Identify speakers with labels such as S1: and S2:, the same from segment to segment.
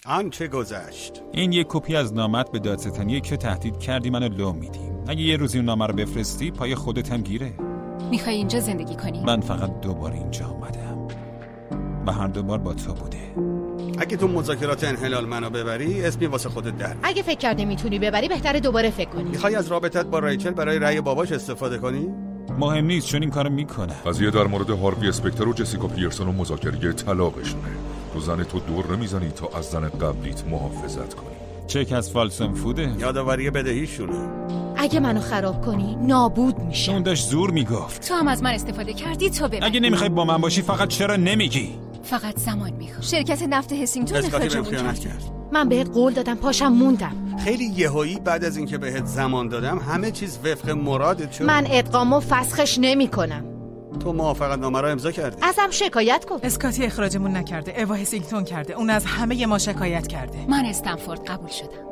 S1: آنچه گذشت.
S2: این یک کپی از نامت به دادستانیه که تهدید کردی منو لو میدی. اگه یه روزی اون نامه رو بفرستی پای خودت هم گیره.
S3: میخوای اینجا زندگی کنی؟
S2: من فقط 2 بار اینجا اومدم و هر 2 بار با تو بوده.
S1: اگه تو مذاکرات انحلال منو ببری اسمی واسه خودت در.
S4: اگه فکر کردی میتونی ببری بهتره دوباره فکر کنی.
S1: میخوای از رابطت با ریچل برای رأی باباش استفاده کنی؟
S2: مهم نیست چون این کارو میکنه.
S5: قضیه در مورد هاروی اسپکتر و جسیکا پیرسون و مذاکره طلاقشونه. تو زن تو دور نمیزنی تا از زن قبلیت محافظت کنی.
S2: چک از فالسون فوده.
S1: یادآوری بدهیشونه.
S4: اگه منو خراب کنی نابود میشه.
S2: اون داشت زور میگفت.
S3: تو هم از من استفاده کردی، تو ببر.
S2: اگه نمیخوای با من باشی فقط چرا نمیگی؟
S3: فقط زمان میخوام.
S6: شرکت نفت هسینگتون اخراجمون کرد.
S4: من بهت قول دادم پاشم موندم.
S1: خیلی یهویی بعد از اینکه بهت زمان دادم همه چیز وفق مرادت شد.
S4: من ادغامو فسخش نمی‌کنم.
S1: تو موافقتنامه رو امضا کردی.
S4: ازم شکایت کن.
S7: اسکاتی اخراجمون نکرده، اوا هسینگتون کرده. اون از همه ما شکایت کرده.
S3: من استنفورد قبول شدم.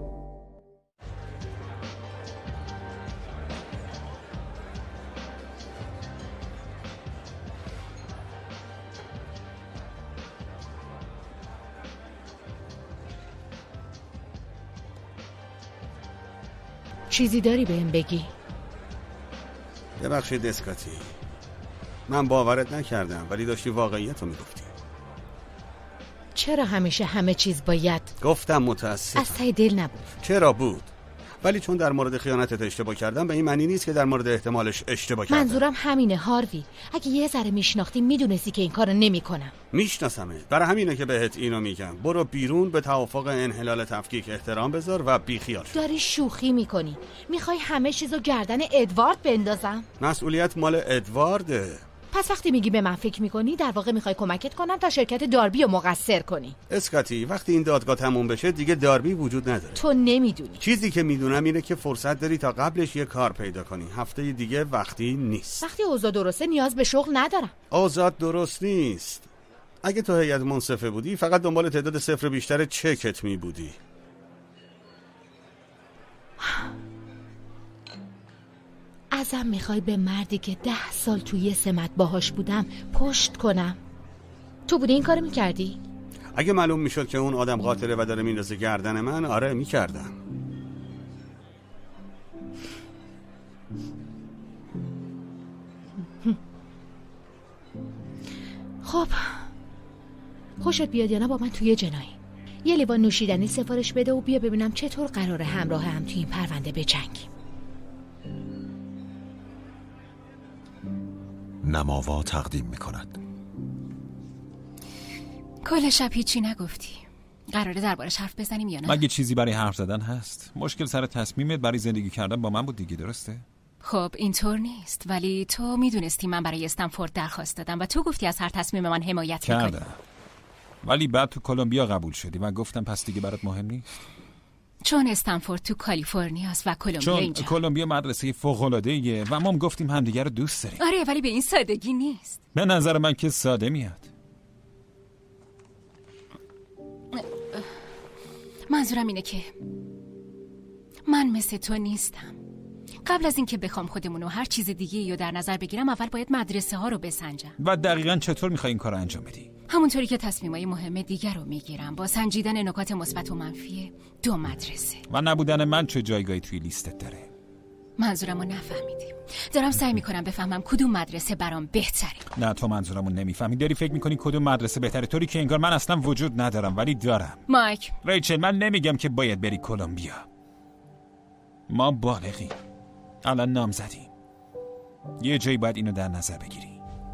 S4: چیزی داری بهم بگی؟
S1: ببخشید اسکاتی، من باورت نکردم ولی داشتی واقعیت رو میگفتی.
S4: چرا همیشه همه چیز باید؟
S1: گفتم متاسفم.
S4: از ته دل نبود.
S1: چرا بود؟ ولی چون در مورد خیانتت اشتباه کردم به این معنی نیست که در مورد احتمالش اشتباه کردم.
S4: منظورم همینه هاروی. اگه یه ذره میشناختی میدونستی که این کارو نمیکنم.
S1: میشناسمت، برای همینه که بهت اینو میگم. برو بیرون، به توافق انحلال تفکیک احترام بذار و بیخیال شو.
S4: داری شوخی میکنی. میخوای همه چیزو گردن ادوارد بندازم؟
S1: مسئولیت مال ادوارده.
S4: پس وقتی میگی به من فکر میکنی در واقع میخوای کمکت کنم تا شرکت داربی رو مقصر کنی.
S1: اسکاتی، وقتی این دادگاه تموم بشه دیگه داربی وجود نداره.
S4: تو نمیدونی.
S1: چیزی که میدونم اینه که فرصت داری تا قبلش یه کار پیدا کنی. هفته دیگه وقتی نیست.
S4: وقتی اوضاع درسته نیاز به شغل ندارم.
S1: اوضاع درست نیست. اگه تو هیئت منصفه بودی فقط دنبال تعداد صفر بیشتر چکت می بودی.
S4: ازم میخوای به مردی که 10 سال توی سمت باهاش بودم پشت کنم؟ تو بودی این کارو میکردی؟
S1: اگه معلوم میشد که اون آدم قاتله و داره میندازه گردن من، آره میکردم.
S4: خب خوشت بیاد یا نه با من توی جنایی یه لیوان نوشیدنی سفارش بده و بیا ببینم چطور قراره همراه هم توی این پرونده بجنگیم.
S8: نماوا تقدیم میکند.
S3: کل شب هیچی نگفتی. قراره دربارش حرف بزنیم یا نه؟
S2: مگه چیزی برای حرف زدن هست؟ مشکل سر تصمیمت برای زندگی کردن با من بود دیگه، درسته؟
S3: خب اینطور نیست، ولی تو میدونستی من برای استنفورد درخواست دادم و تو گفتی از هر تصمیم من حمایت
S2: کردم. ولی بعد تو کلمبیا قبول شدی و گفتم پس دیگه برات مهم نیست.
S3: چون استنفورد تو کالیفرنیا است و کلمبیا اینجا.
S2: چون کلمبیا مدرسه فوق‌العاده‌ایه و ما گفتیم همدیگه رو دوست داریم.
S3: آره ولی به این سادگی نیست.
S2: به نظر من که ساده میاد.
S3: منظورم اینه که من مثل تو نیستم. قبل از اینکه بخوام خودمون و هر چیز دیگه رو در نظر بگیرم اول باید مدرسه ها رو بسنجم.
S2: و دقیقاً چطور میخوای این کار رو انجام بدی؟
S3: همونطوری که تصمیمای مهم دیگر رو میگیرم با سنجیدن نکات مثبت و منفی 2 مدرسه.
S2: و نبودن من چه جایگاهی توی لیستت داره؟
S3: منظورمو نفهمیدی. دارم سعی میکنم بفهمم کدوم مدرسه برام بهتره.
S2: نه تو منظورمو نمیفهمی. داری فکر میکنی کدوم مدرسه بهتره، طوری که انگار من اصلا وجود ندارم ولی دارم.
S3: مایک،
S2: ریچل، من نمیگم که باید بری کلمبیا. ما بالغیم. الان نام زدیم. یه جایی باید اینو در نظر بگیری.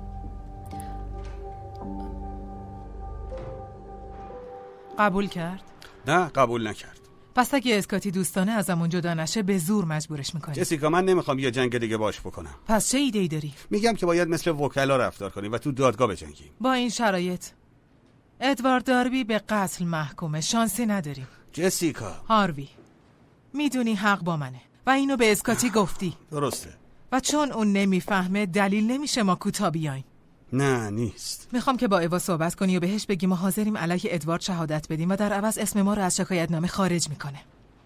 S7: قبول کرد؟
S1: نه قبول نکرد.
S7: پس اگه اسکاتی دوستانه ازمون جدا نشه به زور مجبورش میکنی.
S1: جسیکا، من نمیخوام یه جنگ دیگه باش بکنم.
S7: پس چه ایده‌ای داری؟
S1: میگم که باید مثل وکلا رفتار کنیم و تو دادگاه بجنگیم.
S7: با این شرایط ادوارد داربی به قتل محکومه، شانسی نداریم.
S1: جسیکا،
S7: هاروی میدونی حق با منه و اینو به اسکاتی گفتی.
S1: درسته.
S7: و چون اون نمیفهمه دلیل نمیشه ما کوتاه بیایم.
S1: نه نیست.
S7: میخوام که با ایوا صحبت کنی و بهش بگی ما حاضریم علیه ادوارد شهادت بدیم و در عوض اسم ما رو از شکایتنامه خارج میکنه.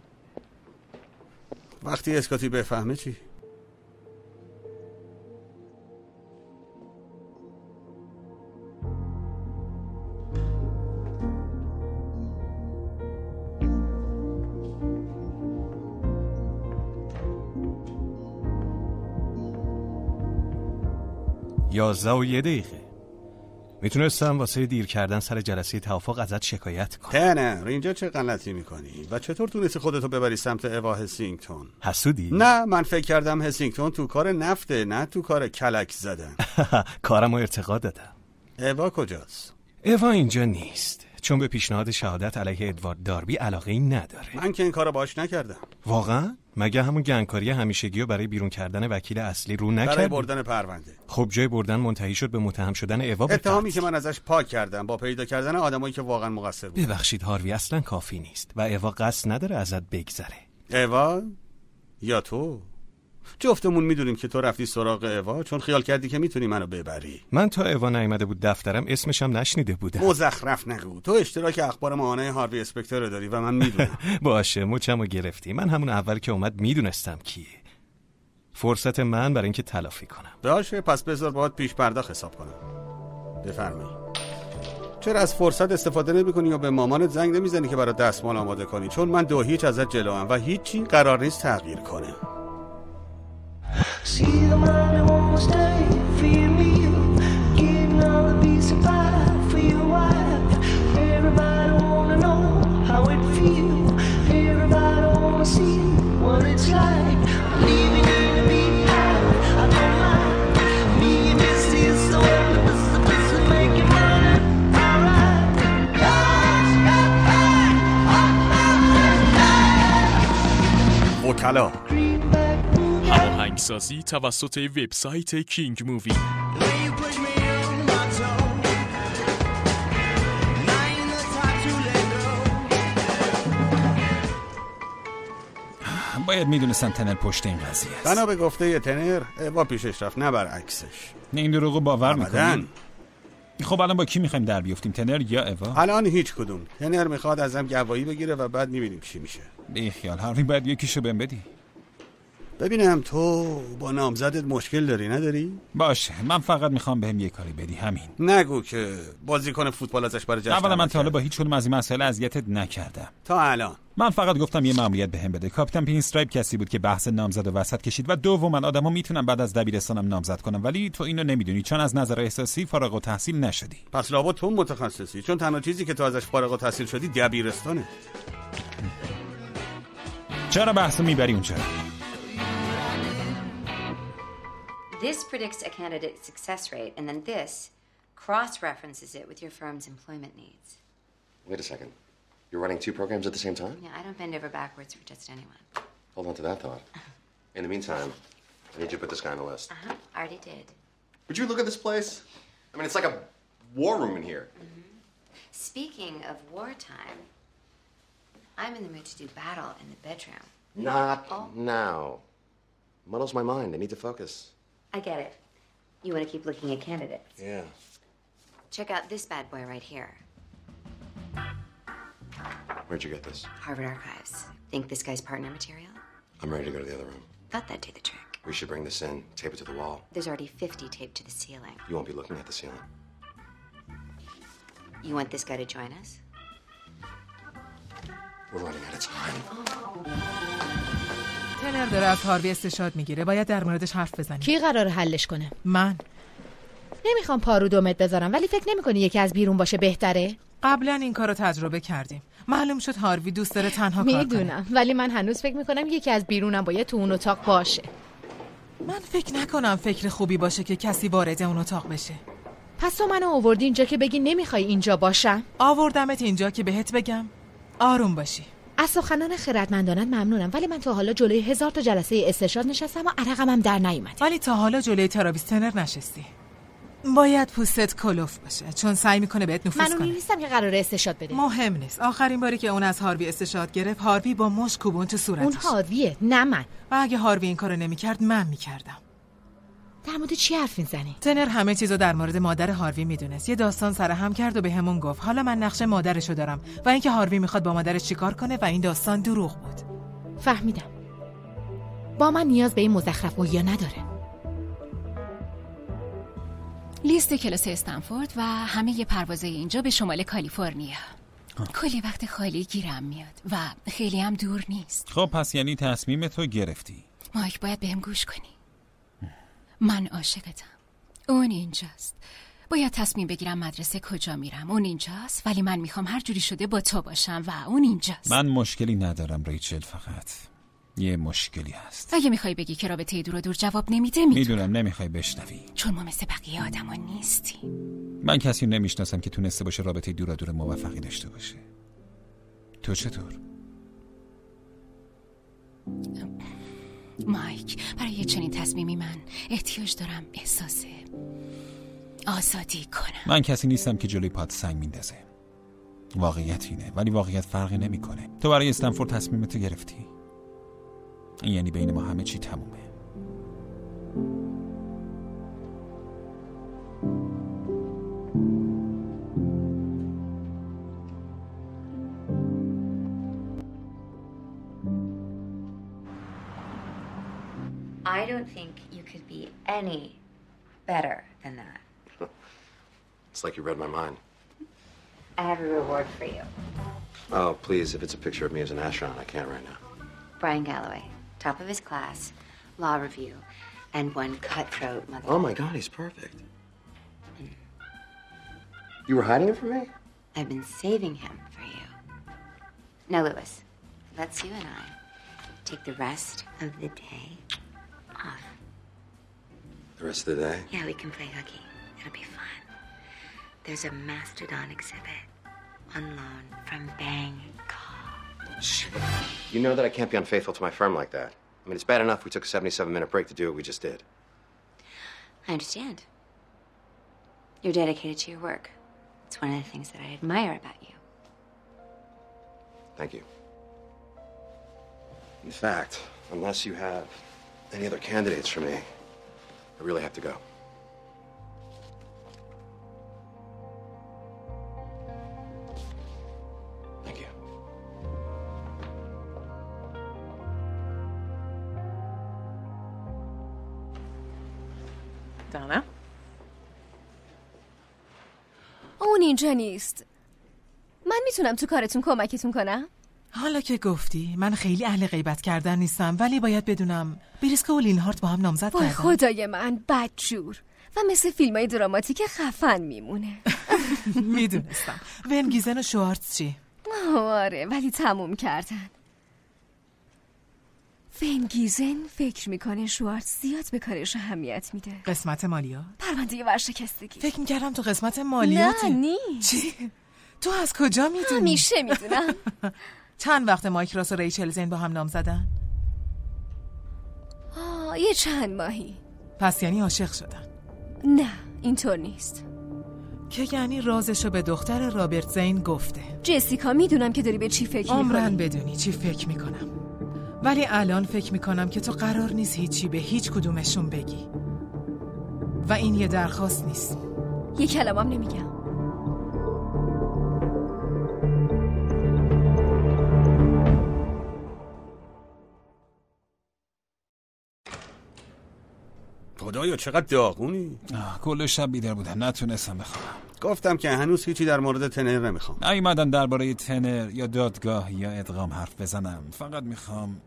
S1: وقتی اسکاتی بفهمه چی؟
S9: 11:01 میتونستم واسه دیر کردن سر جلسه توافق ازت شکایت کنم.
S1: تنر اینجا چه غلطی میکنی؟ و چطور تونستی خودتو ببری سمت اوا هسینگتون؟
S9: حسودی؟
S1: نه، من فکر کردم هسینگتون تو کار نفته، نه تو کار کلک زدن.
S9: کارمو ارتقا دادم.
S1: اوا کجاست؟
S9: اوا اینجا نیست، چون به پیشنهاد شهادت علیه ادوارد داربی علاقه‌ای نداره.
S1: من که این کارو باش نکردم.
S9: واقعا؟ مگه همون گنگکاری همیشگیو برای بیرون کردن وکیل اصلی رو نکردی؟
S1: برای بردن پرونده.
S9: خب جای بردن منتهی شد به متهم شدن اوا.
S1: اتهامی که من ازش پاک کردم با پیدا کردن آدمایی که واقعا مقصر بودن.
S9: ببخشید هاروی، اصلا کافی نیست و اوا قصد نداره ازت بگذره.
S1: اوا یا تو؟ جفتمون میدونیم که تو رفتی سراغ اوا چون خیال کردی که میتونی منو ببری.
S9: من تا اوا نیامده بود دفترم اسمشم نشنیده بودم.
S1: مزخرف نگو. تو اشتراک اخبار ماهانه هاروی اسپکتر رو داری و من میدونم.
S9: باشه، مچمو گرفتی. من همون اول که اومد میدونستم کیه. فرصت من برای اینکه تلافی کنم.
S1: باشه، پس بذار باهات پیش پرداخت حساب کنم. بفرمایید. چرا از فرصت استفاده نمی‌کنی یا به مامانت زنگ نمیزنی که برای دستمال آماده کنی؟ چون من 2-0 ازت جلوام و هیچی قرار نیست تغییر کنه. See the man who won't stay for your meal, getting all the piece of pie for your wife. Everybody wanna know how it feels. Everybody wanna see what it's like. Living in a big house, I don't mind. Me and this is so this is making money. Alright. وکلا
S10: هماهنگسازی توسط وبسایت کینگ مووی.
S2: باید میدونستم تنر پشت این قضیه است.
S1: بنا به گفته تنر اوا پیشش رفت، نه برعکسش.
S2: نه این دروغو باور میکنی؟ خب الان با کی میخوایم در بیافتیم، تنر یا اوا؟
S1: الان هیچ کدوم. تنر میخواد ازم گواهی بگیره و بعد میبینیم چی میشه.
S2: بی خیال هاروی، باید یکیشو بهم بدی.
S1: ببینم تو با نامزدت مشکل داری نداری؟
S2: باشه، من فقط میخوام بهم یه کاری بدی، همین.
S1: نگو که بازیکن فوتبال ازش برای جشن.
S2: اولا من تا حالا با هیچ کدوم از این مسائل اذیتت نکردم
S1: تا الان.
S2: من فقط گفتم یه مأموریت بهم بده. کاپیتان پینسترایپ کسی بود که بحث نامزد و وسط کشید و دوما آدما میتونن بعد از دبیرستانم نامزد کنم، ولی تو اینو نمیدونی چون از نظر احساسی فارغ التحصیل نشدی.
S1: پس لابد تو متخصصی، چون تنها چیزی که تو ازش فارغ التحصیل شدی دبیرستانه.
S2: چرا بحثو میبری اونجا؟
S11: This predicts a candidate's success rate, and then this cross-references it with your firm's employment needs.
S12: Wait a second. You're running two programs at the same time?
S11: Yeah, I don't bend over backwards for just anyone.
S12: Hold on to that thought. In the meantime, I need you to put this guy on the list.
S11: I already did.
S12: Would you look at this place? I mean, it's like a war room in here.
S11: Speaking of wartime, I'm in the mood to do battle in the bedroom.
S12: Not now. Muddles my mind. I need to focus.
S11: I get it. You want to keep looking at candidates.
S12: Yeah.
S11: Check out this bad boy right here.
S12: Where'd you get this?
S11: Harvard Archives. Think this guy's partner material?
S12: I'm ready to go to the other room.
S11: Thought that'd do the trick.
S12: We should bring this in, tape it to the wall.
S11: There's already 50 taped to the ceiling.
S12: You won't be looking at the ceiling.
S11: You want this guy to join us?
S12: We're running out of time.
S7: تنر داره از هاروی استشهاد میگیره، باید در موردش حرف بزنیم.
S4: کی قراره حلش کنه؟
S7: من.
S4: نمیخوام پارو دومت بذارم، ولی فکر نمی‌کنی یکی از بیرون باشه بهتره؟
S7: قبلا این کارو تجربه کردیم. معلوم شد هاروی دوست داره تنها کار کنه.
S4: میدونم، ولی من هنوز فکر میکنم یکی از بیرونم باید تو اون اتاق باشه.
S7: من فکر نکنم فکر خوبی باشه که کسی وارد اون اتاق بشه.
S4: پس تو منو آوردی اینجا که بگی نمیخوای اینجا باشم؟
S7: آوردمت اینجا که بهت بگم آروم باشی.
S4: از سخنان خردمندانت ممنونم، ولی من تا حالا جلوی 1000 تا جلسه استشهاد نشستم و عرقم هم در نیومد.
S7: ولی تا حالا جلوی تراویس تنر نشستی. باید پوستت کلوف باشه، چون سعی میکنه بهت نفوذ کنه.
S4: من اون نیستم که قراره استشهاد بده.
S7: مهم نیست. آخرین باری که اون از هاروی استشهاد گرفت، هاروی با مشت کوبون تو صورتش.
S4: اون هارویه، نه من.
S7: و اگه هاروی این کارو نمیکرد، من میکردم.
S4: در مورد چی حرف میزنی؟
S7: تنر همه چیزو در مورد مادر هاروی میدونست. یه داستان سرهم کرد و بهمون گفت. حالا من نقش مادرشو دارم و اینکه هاروی میخواد با مادرش چیکار کنه و این داستان دروغ بود.
S4: فهمیدم. با من نیاز به این مزخرف‌گویی نداره.
S3: لیست کلاس استنفورد و همه پروازهای اینجا به شمال کالیفرنیا. کلی وقت خالی گیرم میاد و خیلی هم دور نیست.
S2: خب پس یعنی تصمیم تو گرفتی؟
S3: مایک، باید بهم گوش کنی. من عاشقتم. اون اینجاست. باید تصمیم بگیرم مدرسه کجا میرم. اون اینجاست، ولی من میخوام هر جوری شده با تو باشم و اون اینجاست.
S2: من مشکلی ندارم ریچل، فقط یه مشکلی هست.
S3: اگه میخوای بگی که رابطه دور و دور جواب نمیده،
S2: میدونم نمیخوای بشنوی،
S3: چون ما مثل بقیه آدما نیستیم.
S2: من کسی نمیشناسم که تونسته باشه رابطه دور و دور موفقی داشته باشه. تو چطور؟
S3: مایک، برای چنین تصمیمی من احتیاج دارم احساس آزادی کنم.
S2: من کسی نیستم که جلوی پات سنگ میندازه. واقعیت اینه، ولی واقعیت فرقی نمیکنه. تو برای استنفورد تصمیمتو گرفتی. این یعنی بین ما همه چی تمومه.
S11: I don't think you could be any better than that.
S12: It's like you read my mind.
S11: I have a reward for you.
S12: Oh, please, if it's a picture of me as an astronaut, I can't right now.
S11: Brian Galloway, top of his class, law review, and one cutthroat mother.
S12: Oh my God, he's perfect. You were hiding it from me?
S11: I've been saving him for you. Now, Lewis, let's you and I take the rest of the day off.
S12: The rest of the day?
S11: Yeah, we can play hooky. It'll be fun. There's a mastodon exhibit on loan from Bangkok.
S12: Shit. You know that I can't be unfaithful to my firm like that. I mean, it's bad enough we took a 77-minute break to do what we just did.
S11: I understand. You're dedicated to your work. It's one of the things that I admire about you.
S12: Thank you. In fact, unless you have any other candidates for me, I really have to go. Thank you.
S6: دانا؟
S13: اون اینجا نیست. من میتونم تو کارتون کمکتون کنم؟
S7: حالا که گفتی، من خیلی اهل غیبت کردن نیستم، ولی باید بدونم بریسکا و لینهارت با هم نامزد کردن.
S13: وای خدای من، بدجور و مثل فیلمای دراماتیک خفن میمونه.
S7: میدونستم. ونگیزن و شوارتز چی؟
S13: آره، ولی تموم کردن. ونگیزن فکر میکنه شوارتز زیاد به کارش اهمیت میده.
S7: قسمت مالیات؟
S13: پرونده ورشکستگی.
S7: فکر میکردم تو قسمت مالیاتی.
S13: نه نیست.
S7: چی؟ تو از کجا میدونی؟
S13: همیشه میدونم.
S7: چند وقت مایک راس و ریچل زین با هم نام زدن؟
S13: یه چند ماهی.
S7: پس یعنی عاشق شدن؟
S13: نه، اینطور نیست.
S7: که یعنی رازشو به دختر رابرت زین گفته.
S13: جسیکا، میدونم که داری به چی فکر میکنی.
S7: عمرن بدونی چی فکر میکنم، ولی الان فکر میکنم که تو قرار نیست هیچی به هیچ کدومشون بگی و این یه درخواست نیست.
S13: یه کلمم نمیگم.
S14: خدایا چقدر داغونی.
S2: کل شب بیدار بودم، نتونستم بخوابم.
S14: گفتم که هنوز هیچی در مورد تنر نمیخوام.
S2: نیومدم درباره تنر یا دادگاه یا ادغام حرف بزنم. فقط میخوام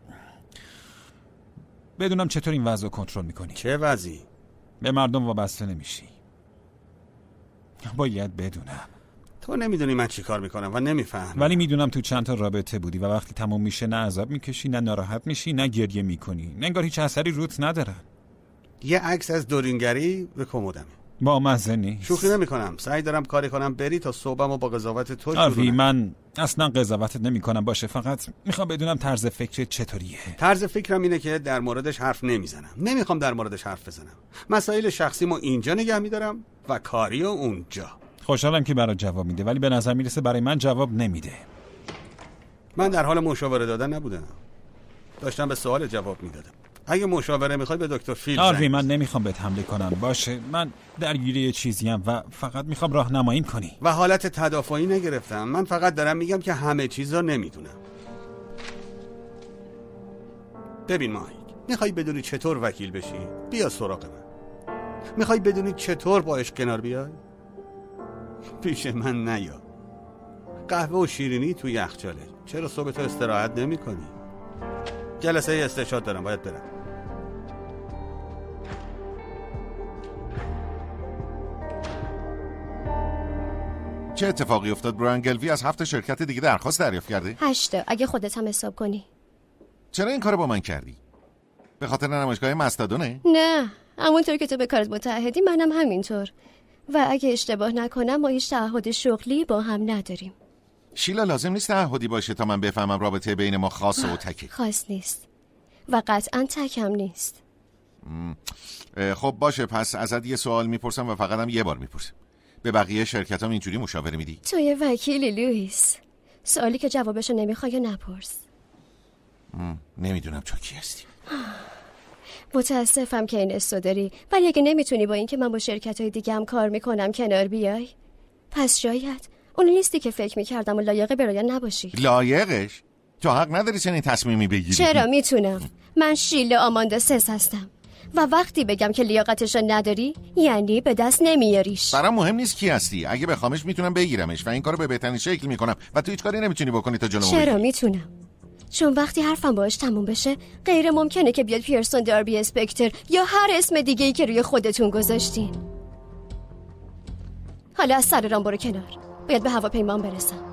S2: بدونم چطور این وضع رو کنترل میکنی.
S14: چه وضعی؟
S2: به مردم وابسته نمیشی. باید بدونم.
S14: تو نمیدونی من چی کار میکنم و نمیفهم.
S2: ولی میدونم تو چند تا رابطه بودی و وقتی تموم میشه نه عذاب میکشی، نه ناراحت میشی، نه گریه میکنی. انگار هیچ اثری روت نداره.
S14: یه عکس از دورینگری به کمدمه.
S2: با مزه نیست.
S14: شوخی نمیکنم. سعی دارم کاری کنم بری تا صبحمو با قضاوت تو شروع
S2: کنم. من اصلا قضاوتت نمیکنم، باشه، فقط میخوام بدونم طرز فکرت چطوریه.
S14: طرز فکرم اینه که در موردش حرف نمیزنم. نمیخوام در موردش حرف بزنم. مسائل شخصیمو اینجا نگه میدارم و کاریو اونجا.
S2: خوشحالم که برات جواب میده، ولی به نظر میرسه برای من جواب نمیده.
S14: من در حال مشاوره دادن نبودم. داشتم به سوال جواب میدادم. اگه مشاوره میخوای به دکتر فیل
S2: آروی، من نمیخوام بهت حمله کنم، باشه. من درگیر یه چیزیم و فقط میخوام راهنماییم کنی.
S14: و حالت تدافعی نگرفتم. من فقط دارم میگم که همه چیزا نمیدونم. ببین مایک، میخوای بدونی چطور وکیل بشی؟ بیا سراغ من. میخوای بدونی چطور با عشق کنار بیای؟ پیش من نیا. قهوه و شیرینی تو یخچاله. چرا صبح تو استراحت نمی‌کنی؟ جلسه استشهاد دارم، باید برم.
S15: چه اتفاقی افتاد؟ برایان گلوی از 7 شرکت دیگه درخواست دریافت کرده؟
S16: 8 اگه خودت هم حساب کنی.
S15: چرا این کارو با من کردی؟ به خاطر نمایشگاه مستادونه؟
S16: نه، همونطور که تو به کارت متعهدی منم همینطور. و اگه اشتباه نکنم ما هیچ تعهد شغلی با هم نداریم.
S15: شیلا لازم نیست تعهدی باشه تا من بفهمم رابطه بین ما خاصه و تکه.
S16: خاص نیست و قطعا تک هم نیست.
S15: خب باشه، پس ازت یه سوال میپرسم و فقط هم یه بار میپرسم. به بقیه شرکت هم اینجوری مشاوره میدی؟
S16: تو یه وکیلی لوئیس. سوالی که جوابشو نمیخوای نپرس.
S15: نمیدونم تو کی هستی.
S16: متاسفم که این استو داری، ولی اگه نمیتونی با این که من با شرکت‌های دیگه هم کار میکنم کنار بیای، پس شاید اون نیستی که فکر میکردم و لایق برایان نباشی.
S15: لایقش؟ تو حق نداری چنین تصمیمی بگیری.
S16: چرا میتونم؟ من شیلا آماندا سس هستم و وقتی بگم که لیاقتشو نداری یعنی به دست نمیاریش.
S15: برام مهم نیست کی هستی. اگه بخوامش میتونم بگیرمش و این کارو به بهترین شکل میکنم و تو هیچ کاری نمیتونی بکنی تا جلومو بگیری.
S16: چرا میتونم؟ چون وقتی حرفم باهاش تموم بشه غیر ممکنه که بیاد پیرسون داربی اسپکتر یا هر اسم دیگه‌ای که روی خودتون گذاشتین. حالا از سر رام برو کنار. باید به هواپیمام برسم.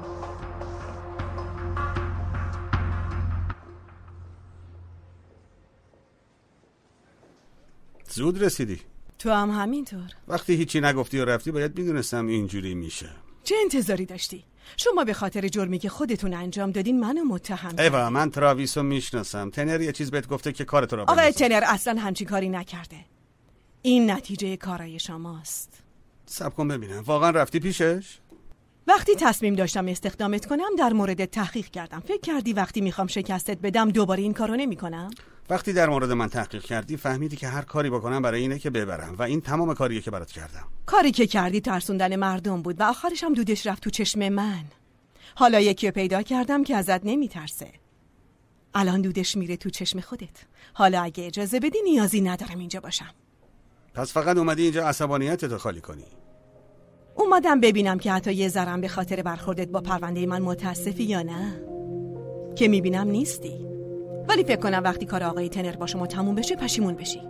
S14: زود رسیدی.
S17: تو هم همینطور.
S14: وقتی هیچی نگفتی و رفتی باید میدونستم اینجوری میشه.
S17: چه انتظاری داشتی؟ شما به خاطر جرمی که خودتون انجام دادین منو متهم کردین.
S14: ایوا من تراویسو میشناسم. تنر یه چیز بهت گفته که کارت رو
S17: آقای تنر اصلا همچین کاری نکرده. این نتیجه کارای شماست.
S14: صبر کن ببینم. واقعا رفتی پیشش؟
S17: وقتی تصمیم داشتم استخدامت کنم در مورد تحقیق کردم. فکر کردی وقتی میخوام شکستت بدم دوباره این کارو نمیکنم؟
S14: وقتی در مورد من تحقیق کردی فهمیدی که هر کاری بکنم برای اینه که ببرم و این تمام کاریه که برات کردم.
S17: کاری که کردی ترسوندن مردم بود و آخرش هم دودش رفت تو چشم من. حالا یکی رو پیدا کردم که ازت نمیترسه. الان دودش میره تو چشم خودت. حالا اگه اجازه بدی نیازی ندارم اینجا باشم.
S14: پس فقط اومدی اینجا عصبانیتتو خالی کنی؟
S17: اومدم ببینم که حتی یه ذرم به خاطر برخوردت با پرونده من متاسفی یا نه. که میبینم نیستی. ولی فکر کنم وقتی کار آقای تنر با شما تموم بشه پشیمون بشی.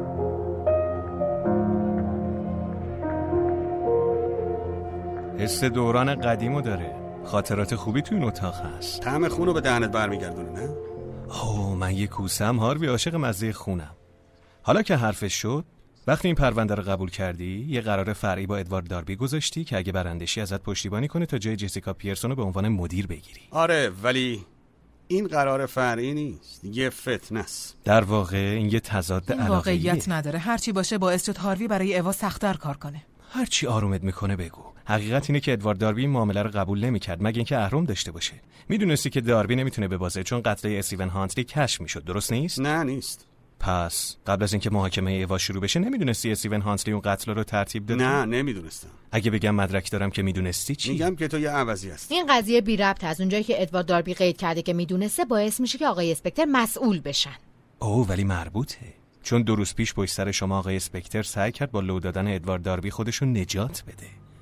S9: حس دوران قدیمو داره. خاطرات خوبی تو این اتاق هست.
S14: طعم خونو به دهنت برمیگردونه نه؟
S9: من یه کوسم هاروی، عاشق مزه خونم. حالا که حرفش شد، وقتی این پرونده رو قبول کردی یه قرار فرعی با ادوارد داربی گذاشتی که اگه برندشی ازت پشتیبانی کنه تا جای جسیکا پیرسون رو به عنوان مدیر بگیری.
S14: آره ولی این قرار فرعی نیست، یه فتنه است.
S9: در واقع این یه تضاد علاقه‌ایه.
S7: واقعیت نداره. هرچی باشه باعث شد هاروی برای اوا سخت‌تر کار کنه.
S9: هرچی آرومت میکنه بگو. حقیقت اینه که ادوارد داربی این معامله رو قبول نمی‌کرد مگه اینکه اهرم داشته باشه. میدونستی که داربی نمیتونه ببازه چون قتل استیون هانتلی کشف میشد، درست نیست؟
S14: نه نیست.
S9: پس قبل از اینکه محاکمه ایوا شروع بشه نمیدونستی استیون هانتلی اون قتل رو ترتیب داده؟
S14: نه نمیدونستم.
S9: اگه بگم مدرک دارم که میدونستی چی؟
S14: میگم که تو یه عوضی هستی.
S4: این قضیه بی ربط از اونجایی که ادوارد داربی قید کرده که میدونسته باعث میشه که آقای اسپکتر مسئول بشن.
S9: ولی مربوطه. چون 2 روز پیش پشت سر شما آقای اسپکتر سعی کرد با لو دادن ادوارد داربی خودشو نجات بده.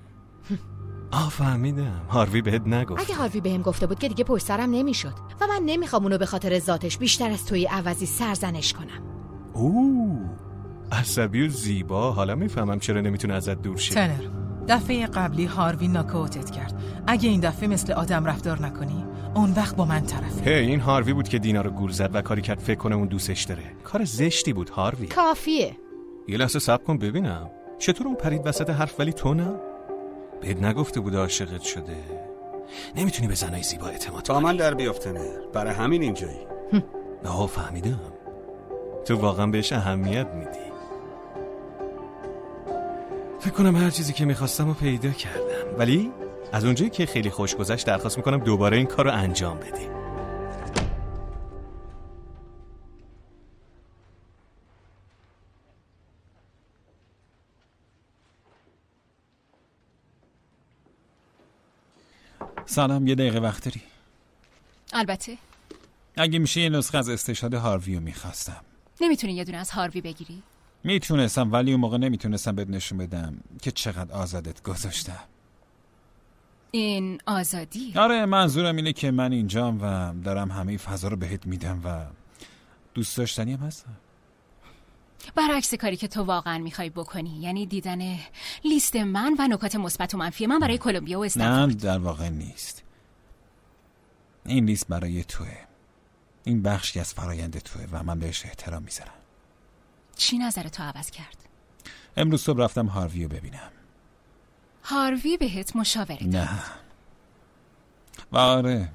S9: فهمیدم. هاروی بهت نگفت.
S4: اگه هاروی بهم گفته بود که دیگه پشت سرم نمیشد و من نمیخوام اونو به خاطر ذاتش بیشتر از توی عوضی سرزنش کنم.
S9: عصبی و زیبا. حالا میفهمم چرا نمیتونه ازت دور شه.
S7: تنر، دفعه قبلی هاروی ناکاوتت کرد. اگه این دفعه مثل آدم رفتار نکنی اون وقت با من طرفی.
S9: این هاروی بود که دینا رو گول زد و کاری کرد فکر کنه اون دوستش داره. کار زشتی بود هاروی.
S4: کافیه.
S9: یه لحظه صبر کن ببینم. چطور اون پرید وسط حرف ولی تو نه؟ بهت نگفته بود عاشقت شده. نمیتونی به زنای زیبا اعتماد کنی.
S14: با من در بیافته نه. برای همین اینجایی.
S9: فهمیدم. تو واقعا بهش اهمیت میدی. فکر کنم هر چیزی که میخواستم رو پیدا کردم. ولی از اونجایی که خیلی خوش گذشت درخواست میکنم دوباره این کار رو انجام بدی.
S2: سلام، یه دقیقه وقت داری؟
S3: البته.
S2: اگه میشه یه نسخه از استشهاد هاروی رو میخواستم.
S3: نمیتونی یه دونه از هاروی بگیری؟
S2: میتونستم ولی اون موقع نمیتونستم بهت نشون بدم که چقدر آزادت گذاشتم.
S3: این آزادی؟
S2: آره، منظورم اینه که من اینجام و دارم همه فضا رو بهت میدم و دوست داشتنی هم هستم.
S3: برعکس کاری که تو واقعا میخوای بکنی، یعنی دیدن لیست من و نکات مثبت و منفی من برای کلمبیا و استنفورد.
S2: نه در واقع نیست. این لیست برای توه. این بخشی از فرایند توه و من بهش احترام میذارم.
S3: چی نظر تو عوض کرد؟
S2: امروز صبح رفتم هارویو ببینم.
S3: هاروی بهت مشاوره داد؟
S2: نه. و آره،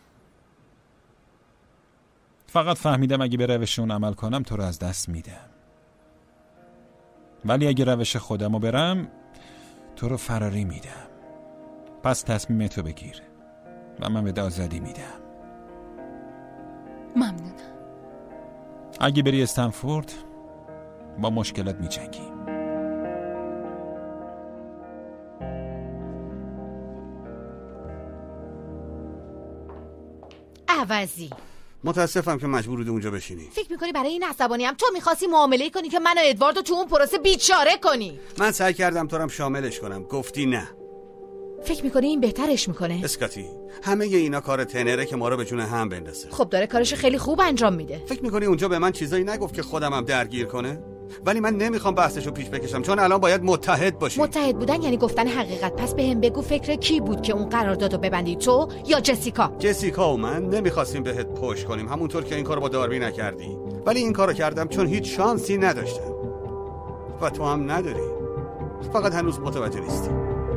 S2: فقط فهمیدم اگه به روش اون عمل کنم تو رو از دست میدم، ولی اگه روش خودمو برم تو رو فراری میدم. پس تصمیم تو بگیر و من به آزادی میدم.
S3: ممنونم.
S2: اگه بری استنفورد با مشکلات میجنگی.
S4: عوضی.
S14: متاسفم که مجبور بودی اونجا بشینی.
S4: فکر میکنی برای این عصبانیم؟ تو میخواستی معامله کنی که من و ادواردو تو اون پروسه بیچاره کنی.
S14: من سعی کردم تو رو شاملش کنم، گفتی نه.
S4: فکر میکنی این بهترش میکنه؟
S14: اسکاتی، همه اینا کار تنره که ما رو به جون هم بندازه.
S4: خب داره کارش خیلی خوب انجام میده.
S14: فکر میکنی اونجا به من چیزایی نگفت که خودم هم درگیر کنه؟ ولی من نمیخوام بحثشو پیش بکشم، چون الان باید متحد باشیم.
S4: متحد بودن یعنی گفتن حقیقت. پس بهم بگو فکر کی بود که اون قراردادو ببندی، تو یا جسیکا؟
S14: جسیکا و من نمیخواستیم بهت پشت کنیم، همونطور که این کارو با داربی نکردی. ولی این کارو کردم چون هیچ شانسی نداشتم و تو هم نداری. فقط هنوز متوجه نیستی.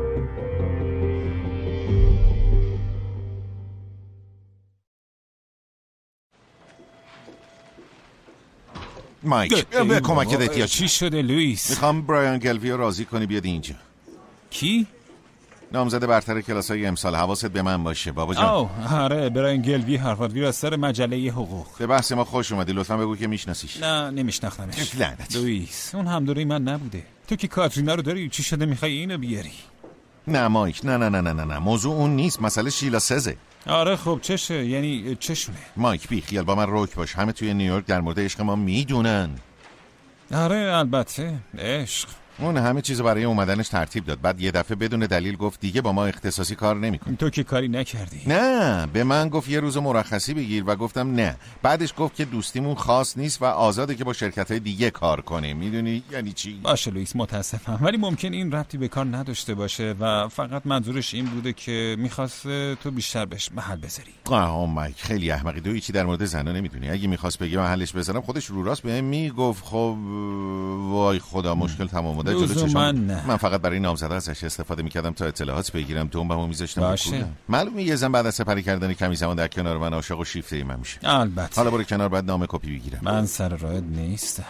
S15: مایک، به کمکت احتیاج.
S2: چی شده لوئیس؟
S15: میخوام برایان گلویو راضی کنی بیاد اینجا.
S2: کی؟
S15: نامزد برتر کلاسای امسال. حواست به من باشه بابا جان.
S2: آره، برایان گلوی هاروارد ویراستار مجله حقوق.
S15: به بحث ما خوش اومدی، لطفا بگو که میشناسیش.
S2: نه نمیشناختمش.
S15: لعنت.
S2: لوئیس، اون همدوره من نبوده. تو که کاترینا رو داری، چی شده میخوای اینو بیاری؟
S15: نه مایک، نه موضوع اون نیست، مسئله شیلا سزه.
S2: آره خب چشه؟ یعنی چشونه؟
S15: مایک بی خیال، با من روک باش. همه توی نیویورک در مورد عشق ما میدونن.
S2: آره البته، عشق.
S15: اون همه چیزو برای اومدنش ترتیب داد، بعد یه دفعه بدون دلیل گفت دیگه با ما اختصاصی کار نمی‌کنه.
S2: تو که کاری نکردی.
S15: نه، به من گفت یه روز مرخصی بگیر و گفتم نه. بعدش گفت که دوستیمون خاص نیست و آزاده که با شرکت‌های دیگه کار کنه. میدونی یعنی چی؟
S2: باشه لوئیس، متاسفم، ولی ممکن این ربطی به کار نداشته باشه و فقط منظورش این بوده که می‌خواست تو بیشتر بهش محل بذاری.
S15: مایک خیلی احمقی، تو هیچی در مورد زنا نمیدونی. اگه می‌خواست بگه محلش بذارم خودش رو راست بهم میگفت. خب وای خدا، مشکل تمام بوده. جلو من فقط برای نامزده ازش استفاده میکردم تا اطلاعات بگیرم، دنبمو میذاشتم. معلومه یه زن بعد از سپری کردن کمی زمان در کنار من عاشق و شیفته من میشه.
S2: البته.
S15: حالا برو کنار، بعد نامه کپی بگیرم.
S2: من سر راهت نیستم.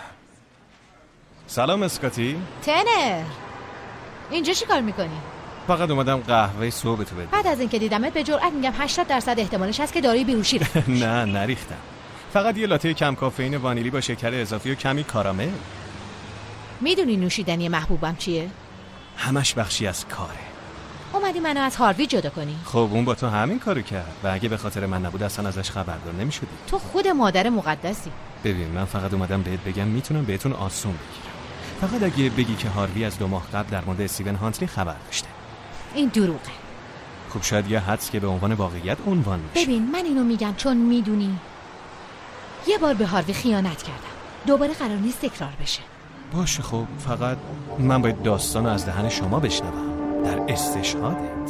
S9: سلام اسکاتی.
S4: تنر، اینجا چی کار میکنی؟
S9: فقط اومدم قهوه صبح تو بدم.
S4: بعد از اینکه دیدمت به جرئت میگم 80% احتمالش هست که داروی بیهوشی رو.
S9: نه نریختم، فقط یه لاته کم کافئین وانیلی با شکر اضافی و کمی کارامل.
S4: میدونی نوشیدنی محبوبم چیه؟
S9: همش بخشی از کاره.
S4: اومدی منو از هاروی جدا کنی؟
S9: خب اون با تو همین کارو کرد و اگه به خاطر من نبود اصلا ازش خبردار نمی‌شدی.
S4: تو خود مادر مقدسی.
S9: ببین من فقط اومدم بهت بگم میتونم بهتون آسون بگیرم. فقط اگه بگی که هاروی از 2 ماه قبل در مورد استیون هانتلی خبر داشته.
S4: این دروغه.
S9: خب شاید یه حدس که به عنوان واقعیت عنوان میشه.
S4: ببین من اینو میگم چون میدونی یه بار به هاروی خیانت کردم، دوباره قرار نیست تکرار بشه.
S9: باشه خب، فقط من باید داستانو از دهن شما بشنوم در استشهادت.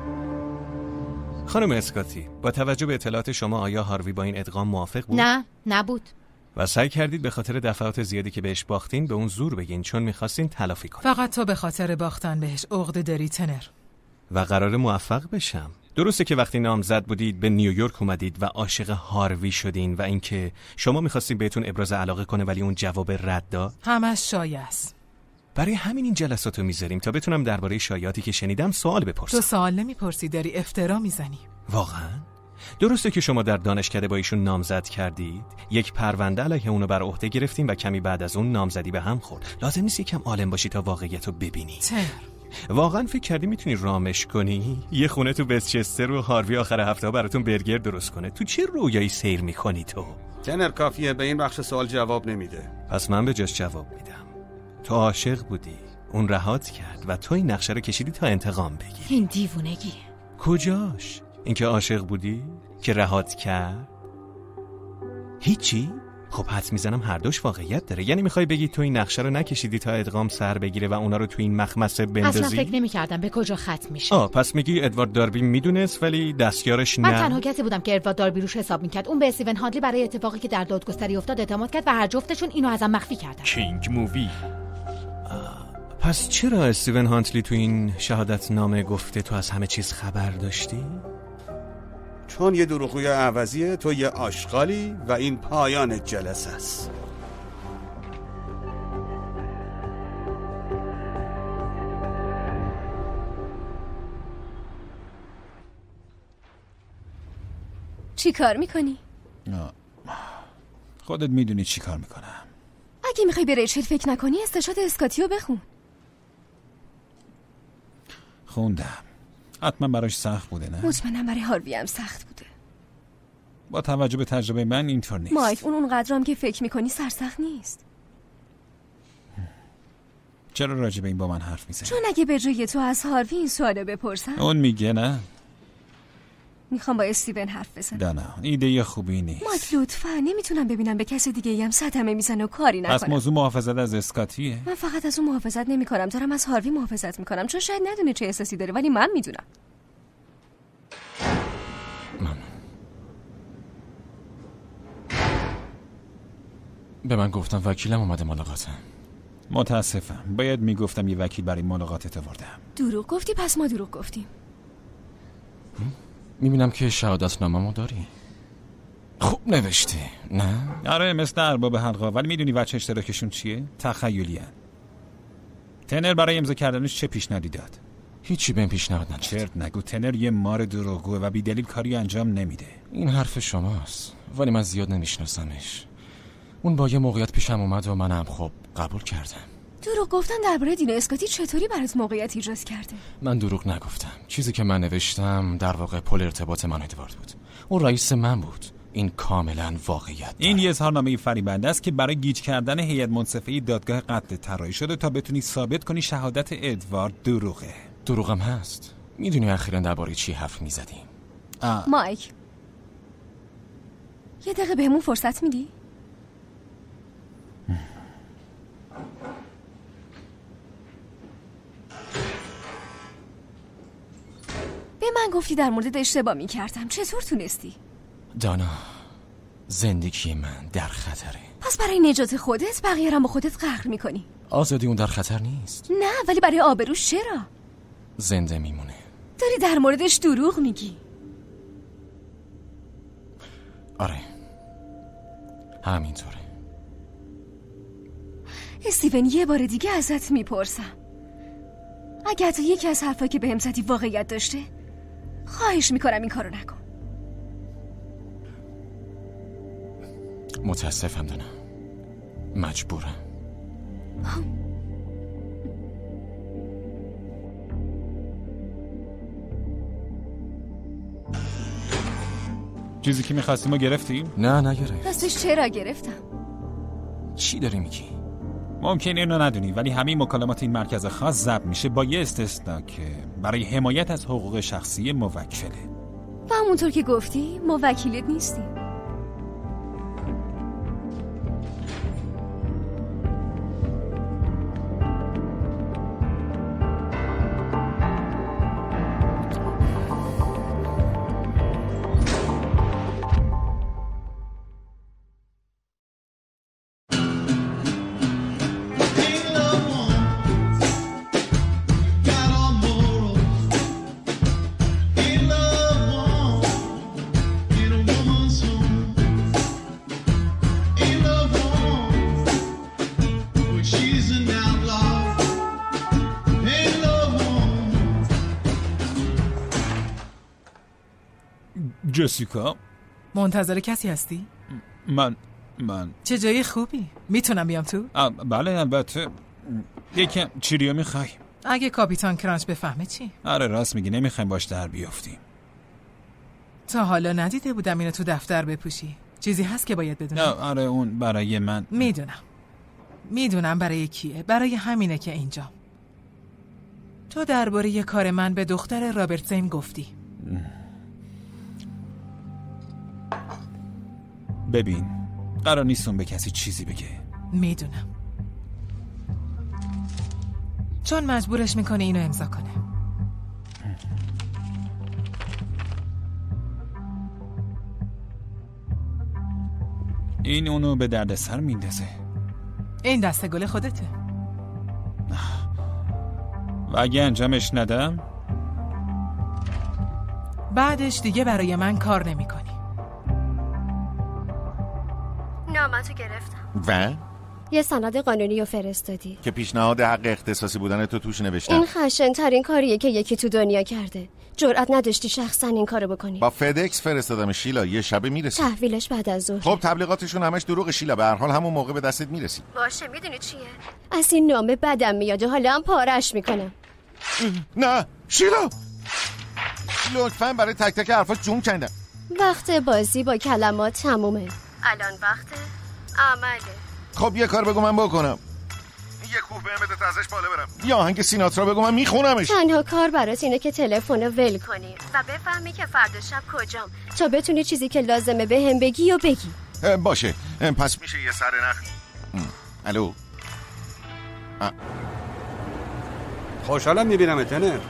S9: خانم اسکاتی، با توجه به اطلاعات شما آیا هاروی با این ادغام موافق بود؟
S4: نه، نبود.
S9: و سعی کردید به خاطر دفعات زیادی که بهش باختین به اون زور بگین چون میخواستین تلافی کنین.
S7: فقط تو به خاطر باختن بهش عقده داری تنر.
S9: و قرار موفق بشم. درسته که وقتی نامزد بودید به نیویورک اومدید و عاشق هاروی شدین و اینکه شما می‌خواستین بهتون ابراز علاقه کنه ولی اون جواب رد داد.
S7: همش شایعه است.
S9: برای همین این جلساتو میذاریم تا بتونم درباره شایعاتی که شنیدم سوال بپرسم.
S7: تو سوال نمیپرسی، داری افترا میزنی.
S9: واقعا؟ درسته که شما در دانشکده با ایشون نامزد کردید، یک پرونده علیه اونو بر عهده گرفتین و کمی بعد از اون نامزدی به هم خورد. لازم نیست یکم عالم باشی تا واقعیتو ببینی. واقعا فکر کردی میتونی رامش کنی؟ یه خونه تو وستچستر و هاروی آخر هفته براتون برگر درست کنه. تو چه رویایی سیر میکنی تو؟
S14: تنر کافیه، به این بخش سوال جواب نمیده.
S9: پس من به جاش جواب میدم. تو عاشق بودی، اون رهات کرد و تو این نقشه رو کشیدی تا انتقام بگیری.
S4: این دیوونگیه.
S9: کجاش؟ اینکه عاشق بودی که رهات کرد؟ هیچی؟ خب حدس میزنم هر دوش واقعیت داره. یعنی میخوای بگی تو این نقشه رو نکشیدی تا ادغام سر بگیره و اونا رو تو این مخمسه بندازی؟
S4: اصلا فکر نمی‌کردم به کجا ختم میشه.
S9: پس میگی ادوارد داربی میدونست ولی دستیارش نه؟
S4: من تنها کسی بودم که ادوارد داربی روش حساب میکرد. اون به استیون هانتلی برای اتفاقی که در دادگستری افتاد اعتماد کرد و هر جفتشون اینو ازم مخفی کردن.
S10: کینگ مووی.
S9: پس چرا استیون هانتلی تو این شهادتنامه گفته تو از همه چیز خبر داشتی؟
S14: چون یه دروغگوی عوضیه، تو یه آشغالی و این پایان جلسه است.
S13: چی کار میکنی؟
S2: خودت میدونی چی کار میکنم.
S13: اگه میخوای به ریچل فکر نکنی استشهاد اسکاتیو بخون.
S2: خوندم. حتما براش سخت بوده نه؟
S13: مطمئنم برای هاروی هم سخت بوده.
S2: با توجه به تجربه من اینطور نیست.
S13: مایک اونقدرام که فکر میکنی سرسخت نیست.
S2: چرا راجع به این با من حرف میزنی؟
S13: چون اگه به جای تو از هاروی این سوالو بپرسم
S2: اون میگه نه.
S13: میخوام با استیون حرف بزنم.
S2: نه ایده خوبی نیست.
S13: مایک لطفا نمیتونم ببینم به کسی دیگه هم صدمه میزنه و کاری نکنم.
S2: پس موضوع محافظت از اسکاتیه؟
S13: من فقط از اون محافظت نمیکنم، دارم از هاروی محافظت میکنم، چون شاید ندونه چه احساسی داره ولی من میدونم.
S18: به من گفتم وکیلم اومده ملاقاتم.
S2: متاسفم. باید میگفتم یه وکیل برای ملاقاتت آوردم.
S13: دروغ گفتی پس ما دروغ گفتیم.
S18: میبینم که شهادتنامه‌مو داری. خوب نوشتی نه؟
S2: آره مثل ارباب حلقا. ولی میدونی وجه اشتراکشون چیه؟ تخیلیه. تنر برای امضا کردنش چه پیشنهادی داد؟
S18: هیچی بهم پیشنهاد نداد.
S2: چرت نگو. تنر یه مار دروغگوه و بی دلیل کاری انجام نمیده.
S18: این حرف شماست ولی من زیاد نمیشناسمش. اون با یه موقعیت پیشم اومد و منم خب قبول کردم.
S13: دروغ گفتن درباره دین اسکاتی چطوری برات موقعیت ایجاد کرده؟
S18: من دروغ نگفتم. چیزی که من نوشتم در واقع پل ارتباط من ادوارد بود. اون رئیس من بود. این کاملا واقعیت داره.
S2: این یه اظهارنامه فریبنده است که برای گیج کردن هیئت منصفه دادگاه قتل طراحی شده تا بتونی ثابت کنی شهادت ادوارد دروغه.
S18: دروغم هست. میدونی اخیراً درباره چی حرف میزدیم؟
S13: مایک یه دقیقه بهمون فرصت میدی؟ به من گفتی در مورد اشتباه میکردم. چطور تونستی؟
S18: دانا زندگی من در خطره.
S13: پس برای نجات خودت بقیه را با خودت قهر میکنی.
S18: آزادی اون در خطر نیست.
S13: نه ولی برای آبروش چرا؟
S18: زنده میمونه.
S13: داری در موردش دروغ میگی.
S18: آره همینطوره.
S13: استیون یه بار دیگه ازت میپرسم اگه حتی یکی از حرفایی که بهم زدی واقعیت داشته خواهش میکنم این کارو نکن.
S18: متاسفم دانا. مجبورم.
S2: چیزی که می‌خواستیم رو گرفتیم؟
S18: نه نگرفت.
S13: راستش چرا گرفتم؟
S18: چی داری میگی؟
S2: ممکنه اینو ندونی ولی همین مکالمات این مرکز خاص ضبط میشه با یه استثنا که برای حمایت از حقوق شخصی موکله.
S13: و همونطور که گفتی ما وکیلت نیستیم.
S2: جسیکا
S7: منتظر کسی هستی؟
S2: من
S7: چه جای خوبی؟ میتونم بیام تو؟
S2: بله البته. یکم چیریو میخوای؟
S7: اگه کاپیتان کرانچ بفهمه چی؟
S2: آره راست میگی نمیخوایم باش در بیافتیم.
S7: تا حالا ندیده بودم اینو تو دفتر بپوشی. چیزی هست که باید بدونم؟
S2: آره اون برای من.
S7: میدونم برای کیه. برای همینه که اینجا. تو درباره یه کار من به دختر رابرت زیم گفتی.
S2: ببین قرار نیست اون به کسی چیزی بگه.
S7: میدونم، چون مجبورش میکنه اینو امضا کنه.
S2: این اونو به دردسر میندازه.
S7: این دسته گل خودته.
S2: و اگه انجامش ندم؟
S7: بعدش دیگه برای من کار نمی کنی.
S16: نامتو گرفتم.
S15: و؟
S16: یه سند قانونی رو فرستادی
S15: که پیشنهاد حق اختصاصی بودن تو توش نوشتم.
S16: این خشن ترین کاریه که یکی تو دنیا کرده. جرئت نداشتی شخصا این کارو بکنی.
S15: با فدکس فرستادم شیلا، یه شبه میرسه.
S16: تحویلش بعد از ظهر.
S15: خب تبلیغاتشون همش دروغ شیلا، به هر حال همون موقع به دستت میرسی.
S16: باشه میدونی چیه؟ از این نامه بدم میاد و حالا هم پارش میکنم.
S15: نه شیلا، لطفاً برای تک تک حرفاش جون کندم.
S16: وقت بازی با کلمات تمومه. الان وقت عمله.
S15: خب یه کار بگو من بکنم. یه کوه بهم بده تا ازش بالا برم. یا آهنگ سیناترا بگو من میخونمش.
S16: تنها کار برات اینه که تلفن رو ول کنی و بفهمی که فردا شب کجام تا بتونی چیزی که لازمه بهم بگی و بگی.
S15: باشه، پس میشه یه سر نخ. الو.
S14: خوشحالم میبینم تنر.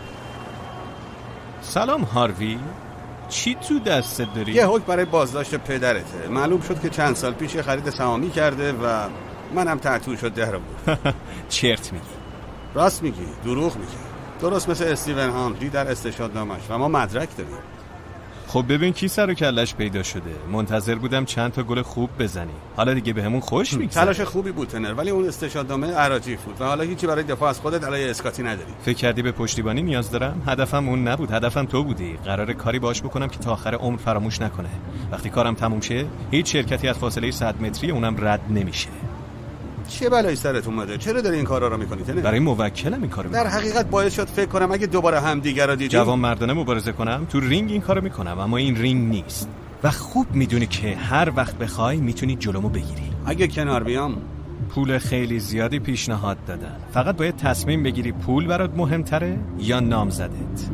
S9: سلام هاروی، چی تو دستت داری؟
S14: یه حکم برای بازداشت پدرته. معلوم شد که چند سال پیش خرید سهامی کرده و منم تعطیل شد ده رو بود.
S9: چرت میگی؟
S14: راست میگی، دروغ میگی. درست مثل استیون هانری در استشهادنامش و ما مدرک داریم.
S9: خب ببین کی سر و کلش پیدا شده. منتظر بودم چند تا گل خوب بزنی. حالا دیگه بهمون خوش میگذره.
S14: تلاش خوبی بود تنر، ولی اون استشهادنامه اراجیف بود و حالا هیچی برای دفاع از خودت علیه اسکاتی نداری.
S9: فکر کردی به پشتیبانی نیاز دارم؟ هدفم اون نبود، هدفم تو بودی. قراره کاری باهاش بکنم که تا آخر عمر فراموش نکنه. وقتی کارم تموم شه، هیچ شرکتی از فاصله 100 متری اونم رد نمیشه.
S14: چه بلایی سرت اومده؟ چرا داری این کارا رو میکنی تنر؟
S9: برای موکلم این کارو میکنم.
S14: در حقیقت باعث شد فکر کنم اگه دوباره هم دیگه رو دیدیم
S9: جوان مردانه مبارزه کنم. تو رینگ این کارو میکنم، اما این رینگ نیست. و خوب میدونی که هر وقت بخوای میتونی جلومو بگیری.
S14: اگه کنار بیام
S9: پول خیلی زیادی پیشنهاد دادن، فقط باید تصمیم بگیری پول برات مهمتره یا نامزدت.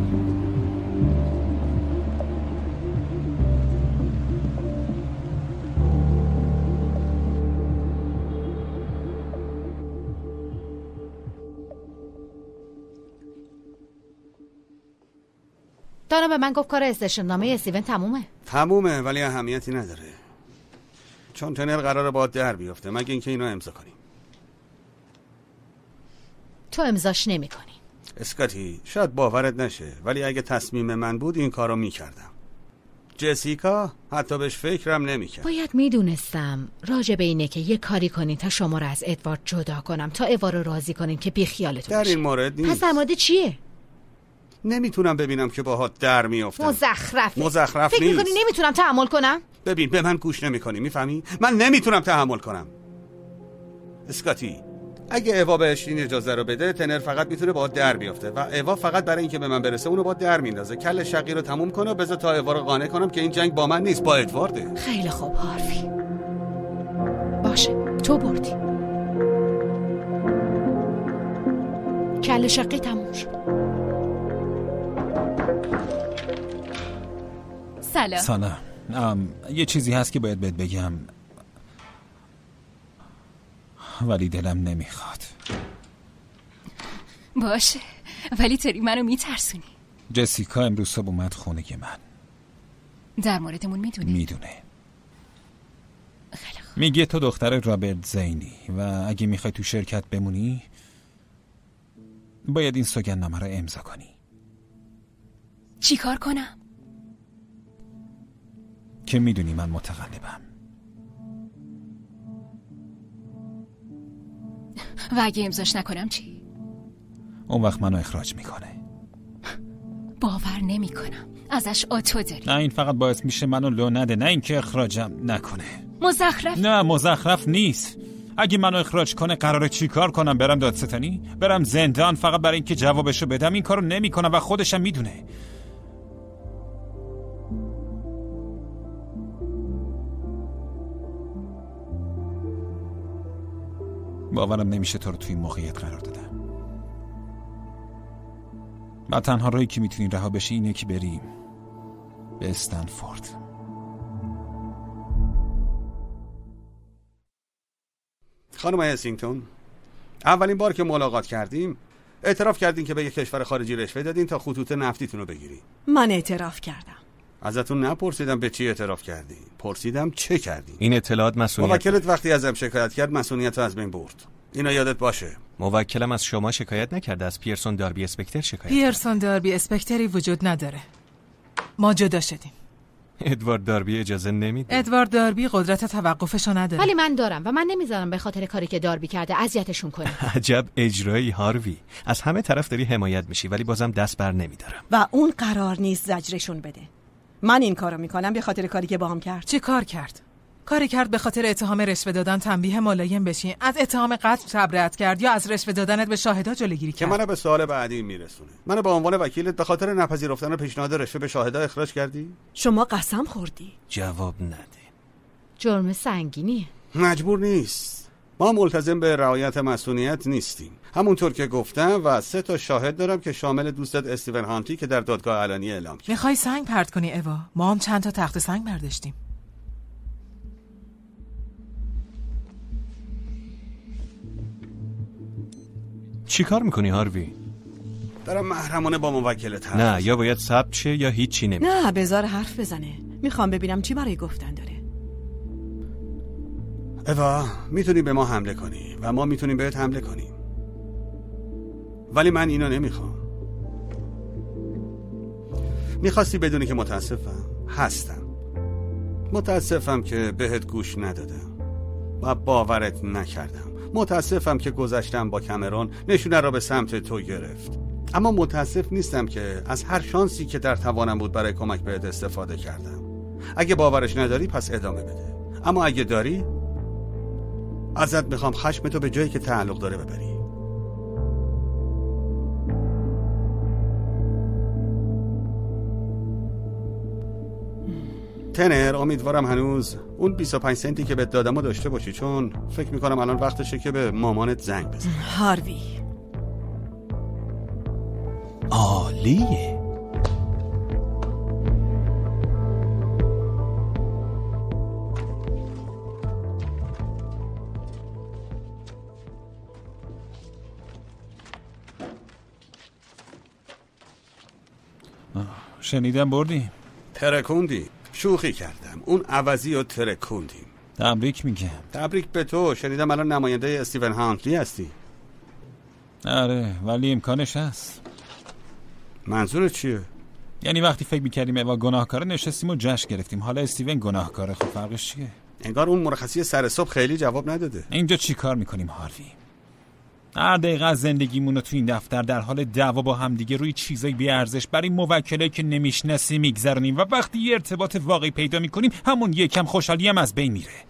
S4: دانا به من گفت کار استشهادنامه استیون
S14: تمومه ولی اهمیتی نداره، چون تنر قراره باید در بیفته مگه اینکه اینو امضا کنیم.
S4: تو امضاش نمی کنی.
S14: اسکاتی شاید باورت نشه ولی اگه تصمیم من بود این کارو میکردم. جسیکا حتی بهش فکرم نمیکرد.
S4: باید میدونستم راجع به اینه که یه کاری کنین تا شما رو از ادوارد جدا کنم، تا ایوا رو راضی کنین که بی خیالتون
S14: در این مورد نیست.
S4: پس در مورد چیه؟
S14: نمیتونم ببینم که باهات در میافتم.
S4: مزخرف
S14: نیست.
S4: فکر میکنی نمیتونم تحمل کنم؟
S14: ببین به من گوش نمیکنی، میفهمی؟ من نمیتونم تحمل کنم. اسکاتی اگه ایوا بهش این اجازه رو بده تنر فقط میتونه باهات در بیافته و ایوا فقط برای اینکه به من برسه اونو با در میندازه. کل شقی رو تموم کنه و بذار تا ایوا رو قانع کنم که این جنگ با من نیست، با ادوارده.
S4: خیلی خوب هاروی، باشه تو بردی. کل شقی تموم شد.
S2: سلام. یه چیزی هست که باید بهت بگم ولی دلم نمیخواد.
S3: باشه ولی تری منو میترسونی.
S2: جسیکا امروز صبح اومد خونه من.
S3: در موردمون میدونه؟
S2: میدونه. میگه تو دختر رابرت زینی و اگه میخوای تو شرکت بمونی باید این سوگندنامه رو امضا کنی.
S3: چی کار کنم؟
S2: که میدونی من متقلبم.
S3: و اگه امضاش نکنم چی؟
S2: اون وقت منو اخراج میکنه.
S3: باور نمیکنم ازش آتو داری.
S2: نه این فقط باعث میشه منو لو نده، نه اینکه اخراجم نکنه.
S3: مزخرف؟
S2: نه مزخرف نیست. اگه منو اخراج کنه قراره چی کار کنم؟ برم دادستانی؟ برم زندان فقط برای اینکه جوابشو بدم؟ این کارو نمیکنم و خودشم میدونه. باورم نمیشه تو رو توی این موقعیت قرار دادم. و تنها راهی که میتونی رها بشی اینه که بریم به استنفورد.
S14: خانم هسینگتون، اولین بار که ملاقات کردیم اعتراف کردین که به یک کشور خارجی رشوه دادین تا خطوط نفتیتون رو بگیرین.
S17: من اعتراف کردم.
S14: ازتون نپرسیدم به چی اعتراف کردین، پرسیدم چه کردین.
S9: این اطلاعات مسئولیت
S14: موکلت وقتی ازم شکایت کرد مسئولیت رو از بین برد. اینو یادت باشه.
S9: موکلم از شما شکایت نکرده، از پیرسون داربی اسپکتر شکایت.
S7: پیرسون داربی اسپکتری وجود نداره. ما جدا شدیم.
S9: ادوارد داربی اجازه نمیده.
S7: ادوارد داربی قدرت توقفشو نداره.
S4: ولی من دارم و من نمیذارم به خاطر کاری که داربی کرده اذیتشون کنه.
S9: عجب اجرایی هاروی. از همه طرف داری حمایت میشی ولی بازم دست بر نمیدارم.
S17: و اون قرار نیست زجرشون بده. من این کارو میکنم به خاطر کاری که باهم کرد.
S7: چه کار کرد؟ کاری کرد به خاطر اتهام رشوه دادن تنبیه ملایم بشی، از اتهام قتل تبرئت کرد یا از رشوه دادنت به شاهدا جلوگیری کرد.
S14: که منو به سوال بعدی میرسونه. منو به عنوان وکیلت به خاطر نپذیرفتن پیشنهاد رشوه به شاهدا اخراج کردی؟
S17: شما قسم خوردی.
S9: جواب نده.
S4: جرم سنگینیه.
S14: مجبور نیست. ما ملتزم به رعایت مسئولیت نیستیم. همونطور که گفتم و 3 شاهد دارم که شامل دوستت استیون هانتی که در دادگاه علنی اعلام کرد.
S7: میخوای سنگ پرت کنی اوا؟ ما هم چند تا تخت سنگ برداشتیم.
S9: چی کار میکنی هاروی؟
S14: دارم محرمانه با موکلت حرف.
S9: نه، یا باید ثبت شه یا هیچی نمیشه.
S17: نه، بذار حرف بزنه. میخوام ببینم چی برای گفتن داره.
S14: اوا، میتونی به ما حمله کنی و ما میتونیم بهت حمله کنیم. ولی من اینو نمیخوام. میخواستی بدونی که متاسفم. هستم. متاسفم که بهت گوش ندادم و باورت نکردم. متاسفم که گذشتم با کامرون نشونه را به سمت تو گرفت. اما متاسف نیستم که از هر شانسی که در توانم بود برای کمک بهت استفاده کردم. اگه باورش نداری پس ادامه بده. اما اگه داری ازت میخوام خشمتو به جایی که تعلق داره ببری. تنر، امیدوارم هنوز اون 25 سنتی که بهت دادمو داشته باشی، چون فکر میکنم الان وقتشه که به مامانت زنگ بزنی.
S17: هاروی
S9: عالیه.
S2: شنیدم بردی؟
S14: ترکوندی. شوخی کردم. اون عوضی رو ترکوندیم.
S2: تبریک میگم.
S14: تبریک به تو. شنیدم الان نماینده استیون هانتلی هستی.
S2: آره، ولی امکانش هست.
S14: منظورت چیه؟
S2: یعنی وقتی فکر میکردیم اوا گناهکاره نشستیم و جشن گرفتیم، حالا استیون گناهکاره. خب فرقش چیه؟
S14: انگار اون مرخصی سر صبح خیلی جواب نداده.
S2: اینجا چی کار میکنیم هاروی؟ هر دقیقه از زندگیمون رو تو این دفتر در حال دعوا با هم دیگه روی چیزای بی ارزش برای موکلایی که نمیشناسیم میگذرونیم و وقتی یه ارتباط واقعی پیدا میکنیم همون یکم خوشحالی هم از بین میره.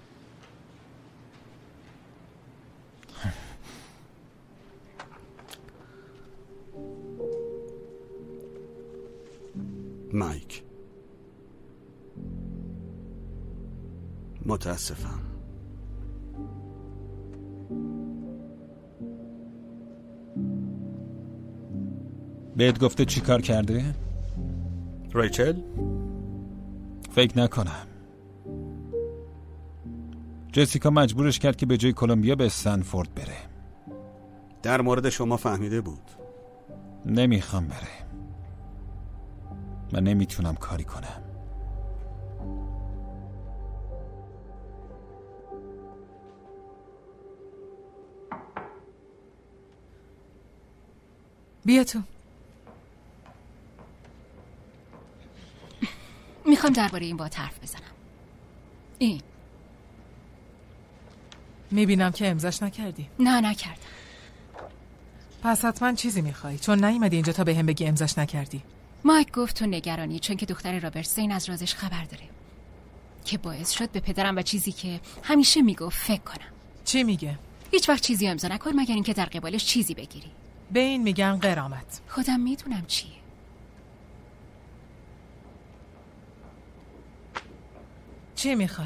S14: مایک، متاسفم.
S2: بهت گفته چی کار کرده؟
S14: ریچل؟
S2: فکر نکنم. جسیکا مجبورش کرد که به جای کلمبیا به استنفورد بره.
S14: در مورد شما فهمیده بود.
S2: نمیخوام بره. من نمیتونم کاری کنم.
S7: بیا تو.
S3: میخوام درباره این با حرف بزنم. این
S7: میبینم که امضاش نکردی.
S3: نه نکردم.
S7: پس حتما چیزی میخوای، چون نیومدی اینجا تا به هم بگی امضاش نکردی.
S3: مایک گفت تو نگرانی، چون که دختر رابرتسین از رازش خبر داره که باعث شد به پدرم و چیزی که همیشه میگفت فکر کنم.
S7: چی میگه؟
S3: هیچ وقت چیزی امضا نکن مگر اینکه در قبالش چیزی بگیری.
S7: به این میگن غرامت.
S3: خودم میدونم چیه.
S7: چی میخوای؟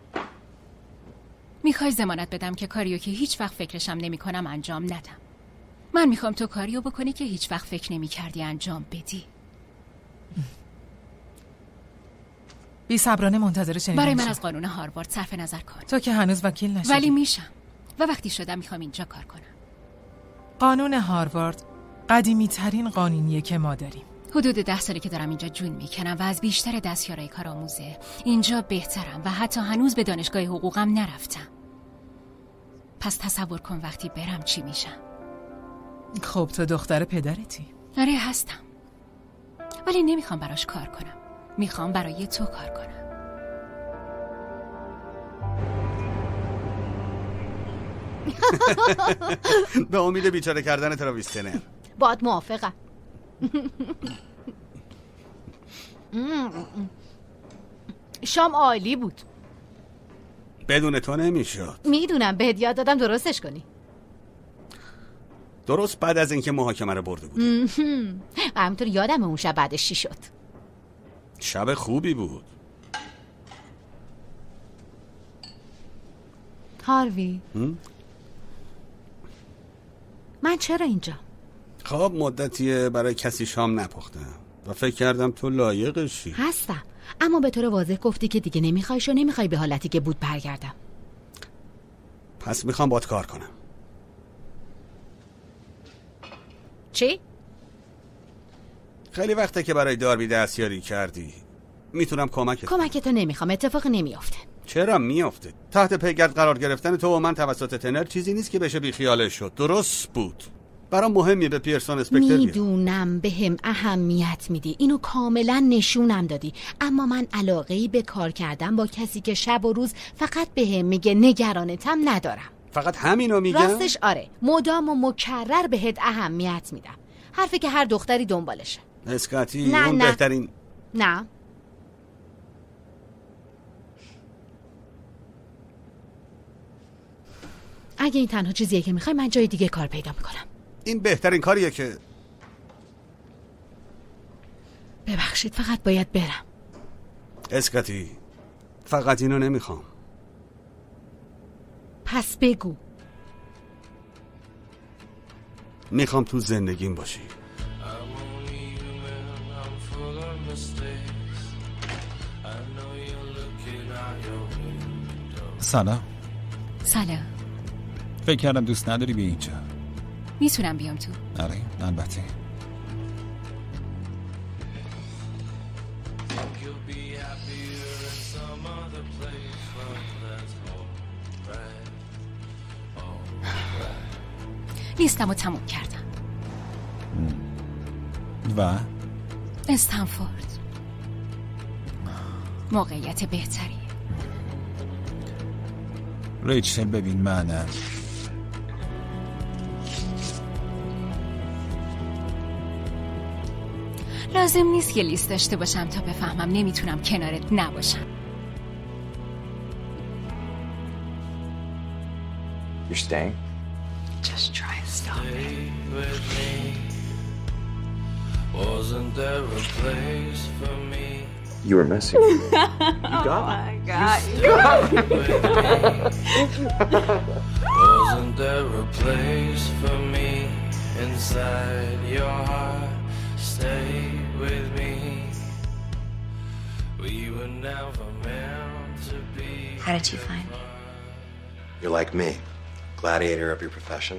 S3: میخوای ضمانت بدم که کاریو که هیچ وقت فکرشم نمی کنم انجام ندم. من میخوام تو کاریو بکنی که هیچ وقت فکر نمی کردی انجام بدی.
S7: بی صبرانه منتظر شنیدن.
S3: برای من از قانون هاروارد صرف نظر کن.
S7: تو که هنوز وکیل نشدی.
S3: ولی میشم. و وقتی شدم میخوام اینجا کار کنم.
S7: قانون هاروارد قدیمی ترین قانونیه که ما داریم.
S3: حدود 10 ساله که دارم اینجا جون میکنم و از بیشتر دستیارای کارآموزه اینجا بهترم و حتی هنوز به دانشگاه حقوقم نرفتم. پس تصور کن وقتی برم چی میشم.
S7: خب تو دختر پدرتی؟
S3: آره هستم، ولی نمیخوام براش کار کنم. میخوام برای تو کار کنم.
S14: به امید بیچاره کردن تراویس تنر.
S4: باید موافقم. شام عالی بود.
S14: بدون تو نمیشد.
S4: میدونم، بهت یاد دادم درستش کنی.
S14: درست بعد از اینکه محاکمه رو برده بود.
S4: همینطور یادم اون شب بعدش چی شد.
S14: شب خوبی بود.
S4: هاروی من چرا اینجا؟
S14: خب مدتیه برای کسی شام نپختم و فکر کردم تو لایقشی.
S4: هستم، اما به طور واضح گفتی که دیگه نمیخوایش و نمیخوای به حالتی که بود برگردم.
S14: پس میخوام باهات کار کنم.
S4: چی؟
S14: خیلی وقته که برای داربی دستیاری کردی. میتونم
S4: کمکتو نمیخوام، اتفاق نمیافته.
S14: چرا میافته؟ تحت پیگرد قرار گرفتن تو و من توسط تنر چیزی نیست که بشه بیخیالش شد. درست بود. برام مهمیه به پیرسون اسپکتر
S4: میدونم بهم اهمیت میدی، اینو کاملا نشونم دادی، اما من علاقه‌ای به کار کردن با کسی که شب و روز فقط بهم میگه نگرانتم ندارم.
S14: فقط همینو میگم؟
S4: راستش آره، مدام و مکرر بهت اهمیت میدم. حرفی که هر دختری دنبالشه.
S14: اسکاتی اون بهترین.
S4: نه اگه این تنها چیزیه که میخوای، من جای دیگه کار پیدا میکنم.
S14: این بهترین کاریه که.
S4: ببخشید، فقط باید برم.
S14: اسکاتی فقط اینو نمیخوام.
S4: پس بگو.
S14: میخوام تو زندگیم باشی.
S2: سلام.
S3: سلام.
S2: فکر کردم دوست نداری بیا اینجا.
S3: میتونم بیام تو؟
S2: آره البته.
S3: لیستمو تموم کردم.
S2: و؟
S3: استنفورد. موقعیت بهتری.
S2: ریچل ببین منم
S3: لازم نیست که لیست داشته باشم تا بفهمم نمیتونم کنارت نباشم.
S12: You're staying?
S11: Just try to stop it.
S1: With me. Wasn't there a place for me?
S12: You were messing with me. You got me.
S11: Oh my God. You got me.
S1: Wasn't there a place for me inside your heart? Stay with me. We were never meant to be.
S11: How did you find me?
S12: You're like me, gladiator of your profession.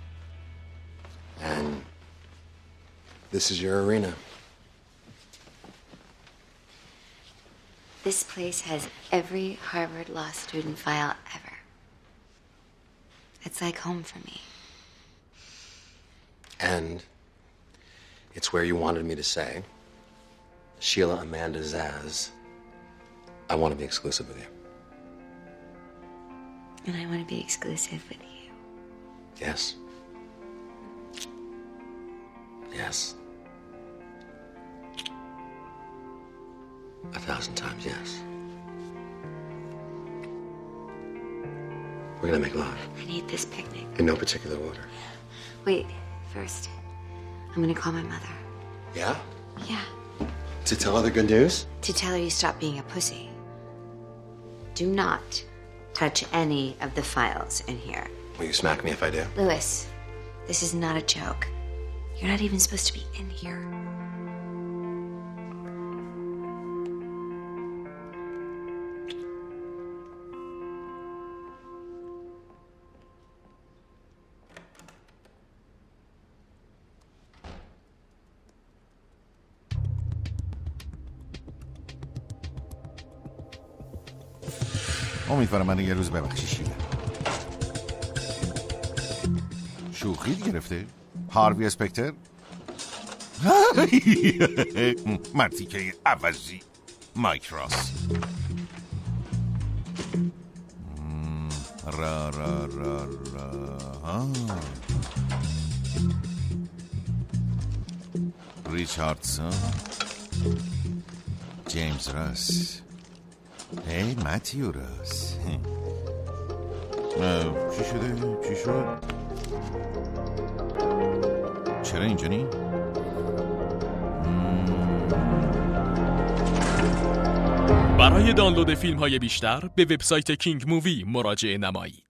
S12: And this is your arena.
S11: This place has every Harvard Law student file ever. It's like home for me.
S12: And it's where you wanted me to say, Sheila Amanda Zaz, I want to be exclusive with you.
S11: And I want to be exclusive with you.
S12: Yes. Yes. 1,000 times yes. We're gonna make love.
S11: I need this picnic.
S12: In no particular order.
S11: Wait, first, I'm gonna call my mother.
S12: Yeah?
S11: Yeah.
S12: To tell her the good news?
S11: To tell her you stop being a pussy. Do not touch any of the files in here.
S12: Will you smack me if I do?
S11: Louis, this is not a joke. You're not even supposed to be in here.
S15: امیدوارم من یه روز ببخشی شیلا. شوخی گرفته؟ هاروی اسپکتر؟ مرتیکه عوضی مایک راس. را ریچاردسون، جیمز راس. هی متیو راس. چی شده؟ چی شد؟ چرا اینجا نی؟
S10: برای دانلود فیلم های بیشتر به وبسایت کینگ مووی مراجعه نمایید.